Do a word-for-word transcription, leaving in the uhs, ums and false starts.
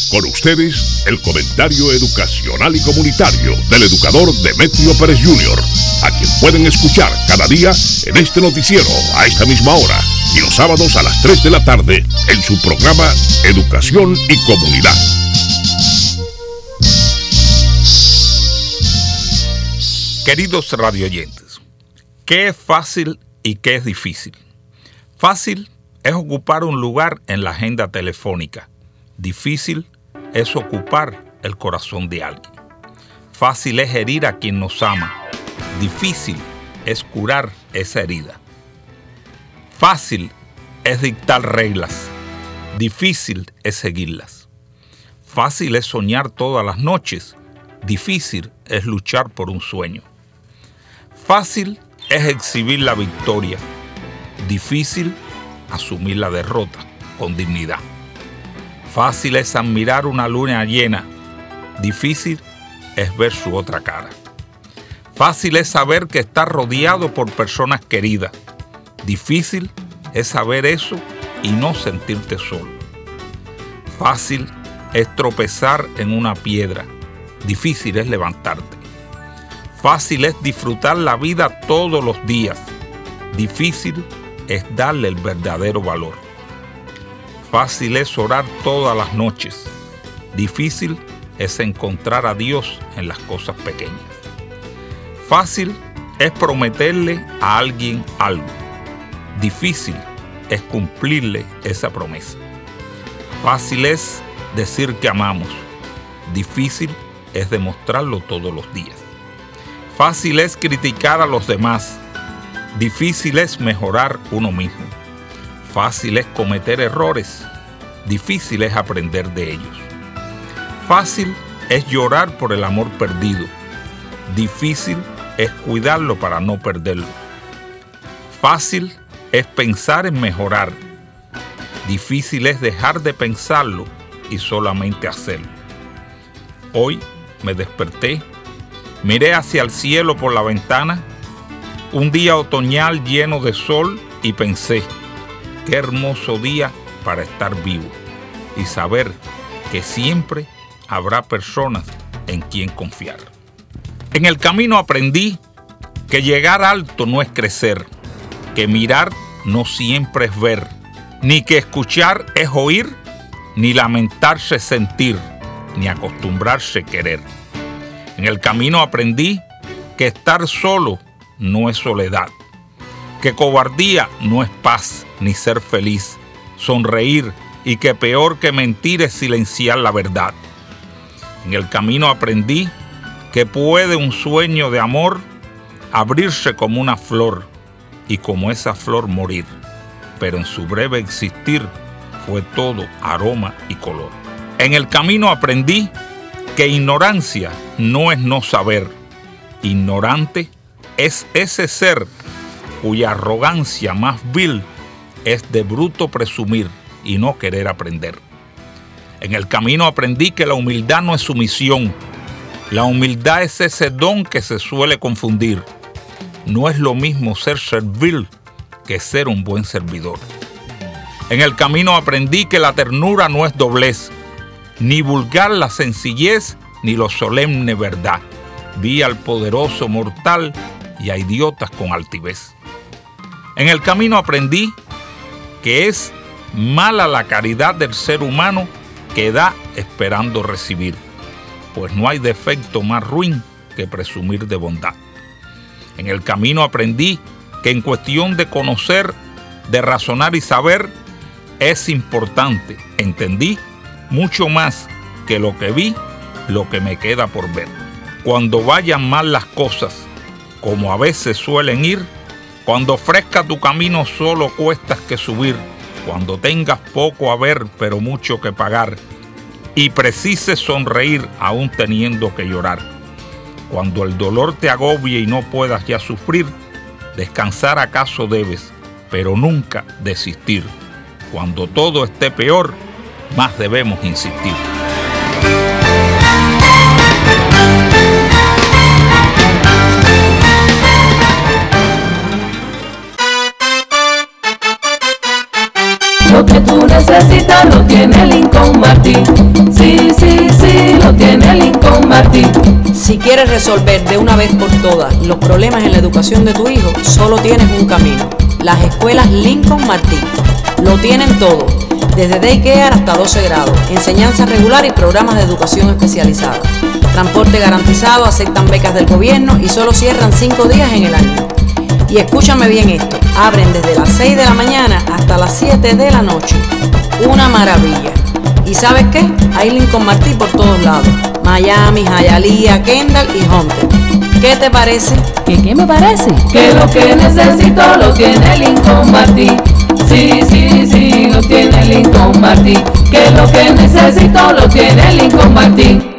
Con ustedes, el comentario educacional y comunitario del educador Demetrio Pérez junior, a quien pueden escuchar cada día en este noticiero a esta misma hora y los sábados a las tres de la tarde en su programa Educación y Comunidad. Queridos radioyentes, ¿qué es fácil y qué es difícil? Fácil es ocupar un lugar en la agenda telefónica. Difícil es ocupar el corazón de alguien. Fácil es herir a quien nos ama. Difícil es curar esa herida. Fácil es dictar reglas. Difícil es seguirlas. Fácil es soñar todas las noches. Difícil es luchar por un sueño. Fácil es exhibir la victoria. Difícil asumir la derrota con dignidad. Fácil es admirar una luna llena. Difícil es ver su otra cara. Fácil es saber que estás rodeado por personas queridas. Difícil es saber eso y no sentirte solo. Fácil es tropezar en una piedra. Difícil es levantarte. Fácil es disfrutar la vida todos los días. Difícil es darle el verdadero valor. Fácil es orar todas las noches. Difícil es encontrar a Dios en las cosas pequeñas. Fácil es prometerle a alguien algo. Difícil es cumplirle esa promesa. Fácil es decir que amamos. Difícil es demostrarlo todos los días. Fácil es criticar a los demás. Difícil es mejorar uno mismo. Fácil es cometer errores. Difícil es aprender de ellos. Fácil es llorar por el amor perdido. Difícil es cuidarlo para no perderlo. Fácil es pensar en mejorar. Difícil es dejar de pensarlo y solamente hacerlo. Hoy me desperté, miré hacia el cielo por la ventana, un día otoñal lleno de sol, y pensé, qué hermoso día para estar vivo y saber que siempre habrá personas en quien confiar. En el camino aprendí que llegar alto no es crecer, que mirar no siempre es ver, ni que escuchar es oír, ni lamentarse es sentir, ni acostumbrarse a querer. En el camino aprendí que estar solo no es soledad, que cobardía no es paz ni ser feliz, sonreír, y que peor que mentir es silenciar la verdad. En el camino aprendí que puede un sueño de amor abrirse como una flor y como esa flor morir, pero en su breve existir fue todo aroma y color. En el camino aprendí que ignorancia no es no saber. Ignorante es ese ser cuya arrogancia más vil es de bruto presumir y no querer aprender. En el camino aprendí que la humildad no es sumisión. La humildad es ese don que se suele confundir. No es lo mismo ser servil que ser un buen servidor. En el camino aprendí que la ternura no es doblez, ni vulgar la sencillez, ni lo solemne verdad. Vi al poderoso mortal y a idiotas con altivez. En el camino aprendí que es mala la caridad del ser humano que da esperando recibir, pues no hay defecto más ruin que presumir de bondad. En el camino aprendí que en cuestión de conocer, de razonar y saber, es importante, entendí, mucho más que lo que vi, lo que me queda por ver. Cuando vayan mal las cosas, como a veces suelen ir, cuando ofrezca tu camino solo cuestas que subir, cuando tengas poco a ver pero mucho que pagar, y precises sonreír aún teniendo que llorar, cuando el dolor te agobie y no puedas ya sufrir, descansar acaso debes, pero nunca desistir. Cuando todo esté peor, más debemos insistir. Lo que tú necesitas lo tiene Lincoln Martín. Sí, sí, sí, lo tiene Lincoln Martín. Si quieres resolver de una vez por todas los problemas en la educación de tu hijo, solo tienes un camino: las escuelas Lincoln Martín. Lo tienen todo, desde daycare hasta doce grados, enseñanza regular y programas de educación especializada. Transporte garantizado, aceptan becas del gobierno y solo cierran cinco días en el año. Y escúchame bien esto, abren desde las seis de la mañana hasta las siete de la noche. Una maravilla. ¿Y sabes qué? Hay Lincoln Martín por todos lados: Miami, Hialeah, Kendall y Hunter. ¿Qué te parece? ¿Qué, qué me parece? Que lo que necesito lo tiene Lincoln Martín. Sí, sí, sí, lo tiene Lincoln Martín. Que lo que necesito lo tiene Lincoln Martín.